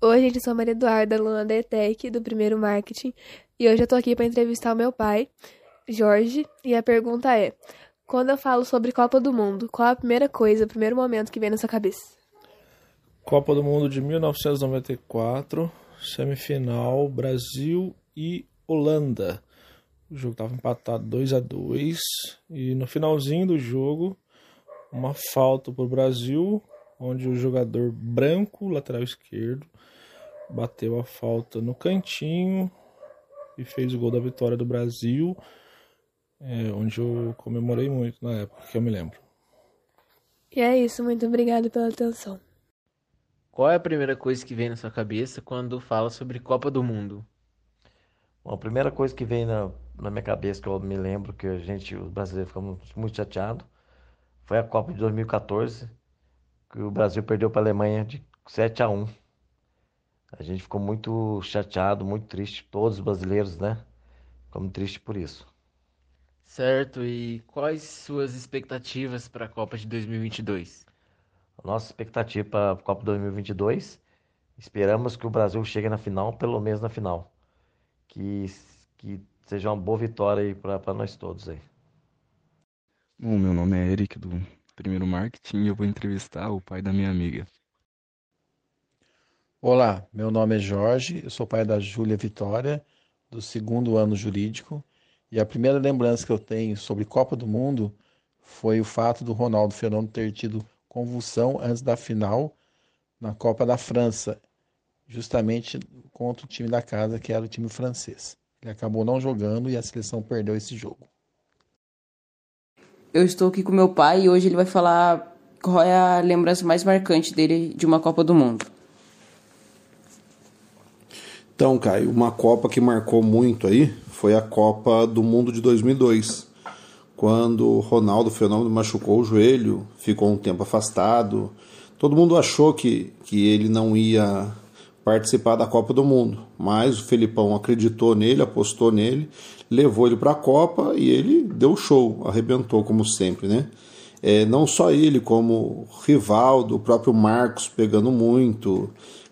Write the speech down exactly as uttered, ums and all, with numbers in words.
Oi, gente, eu sou a Maria Eduarda, aluna da ETEC, do primeiro marketing, e hoje eu tô aqui para entrevistar o meu pai, Jorge, e a pergunta é: quando eu falo sobre Copa do Mundo, qual a primeira coisa, o primeiro momento que vem na sua cabeça? Copa do Mundo de mil novecentos e noventa e quatro, semifinal, Brasil e Holanda. O jogo estava empatado dois a dois e no finalzinho do jogo, uma falta para o Brasil, onde o jogador branco, lateral esquerdo, bateu a falta no cantinho e fez o gol da vitória do Brasil, é, onde eu comemorei muito na época, que eu me lembro. E é isso, muito obrigada pela atenção. Qual é a primeira coisa que vem na sua cabeça quando fala sobre Copa do Mundo? Bom, a primeira coisa que vem na, na minha cabeça, que eu me lembro, que a gente, os brasileiros, ficamos muito chateados, foi a Copa de dois mil e quatorze, que o Brasil perdeu para a Alemanha de sete a um. A gente ficou muito chateado, muito triste, todos os brasileiros, né? Ficamos tristes por isso. Certo, e quais suas expectativas para a Copa de dois mil e vinte e dois? A nossa expectativa para a Copa dois mil e vinte e dois, esperamos que o Brasil chegue na final, pelo menos na final. Que, que seja uma boa vitória aí para nós todos aí. Bom, meu nome é Eric, do primeiro marketing, e eu vou entrevistar o pai da minha amiga. Olá, meu nome é Jorge, eu sou pai da Júlia Vitória, do segundo ano jurídico, e a primeira lembrança que eu tenho sobre Copa do Mundo foi o fato do Ronaldo Fenômeno ter tido convulsão antes da final na Copa da França, justamente contra o time da casa, que era o time francês. Ele acabou não jogando e a seleção perdeu esse jogo. Eu estou aqui com meu pai e hoje ele vai falar qual é a lembrança mais marcante dele de uma Copa do Mundo. Então, Caio, uma Copa que marcou muito aí foi a Copa do Mundo de dois mil e dois, quando o Ronaldo Fenômeno machucou o joelho, ficou um tempo afastado. Todo mundo achou que, que ele não ia participar da Copa do Mundo, mas o Felipão acreditou nele, apostou nele, levou ele para a Copa e ele deu show, arrebentou como sempre, né? É, não só ele, como Rivaldo, o próprio Marcos pegando muito,